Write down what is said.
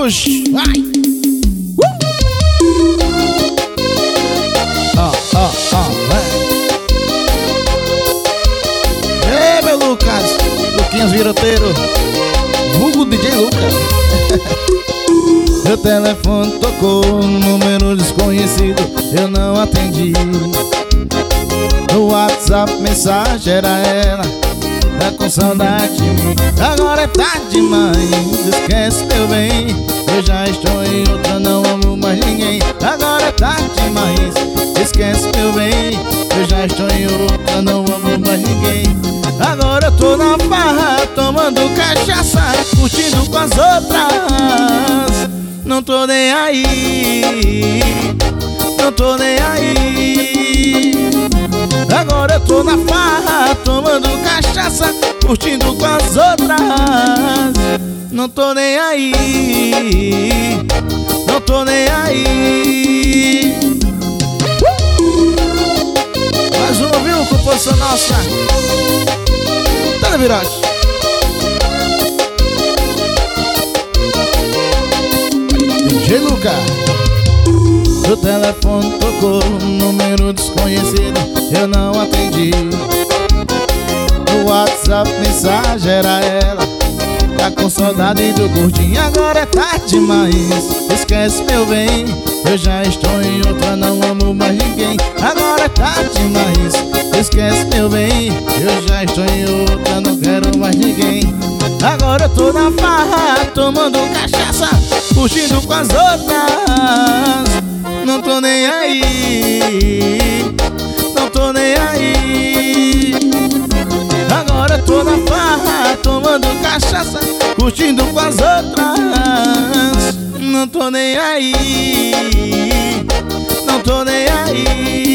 amigos. Vai! Ei, meu Lucas, Luquinhas Viroteiro, vulgo DJ Lucas. Meu telefone tocou, número desconhecido, eu não atendi. No WhatsApp mensagem era ela, tá com saudade de mim. Agora é tarde demais, esquece meu bem, eu já estou em outra, não amo mais ninguém. Agora é tarde demais, esquece meu bem, eu já estou em outra, não amo mais ninguém. Agora eu tô na farra, tomando cachaça, curtindo com as outras. Não tô nem aí, não tô nem aí. Agora eu tô na farra, tomando cachaça, curtindo com as outras. Não tô nem aí, não tô nem aí. Mais uma, viu, composição nossa. Tá no Virote. DJ Lucas. O telefone tocou, número desconhecido, eu não atendi. No WhatsApp mensagem era ela, tá com saudade do gordinho. Agora é tarde demais, esquece meu bem, eu já estou em outra, não amo mais ninguém. Agora é tarde demais, esquece meu bem, eu já estou em outra, não quero mais ninguém. Agora eu tô na farra, tomando cachaça, curtindo com as outras. Não tô nem aí, não tô nem aí. Agora eu tô na farra, tomando cachaça, curtindo com as outras. Não tô nem aí, não tô nem aí.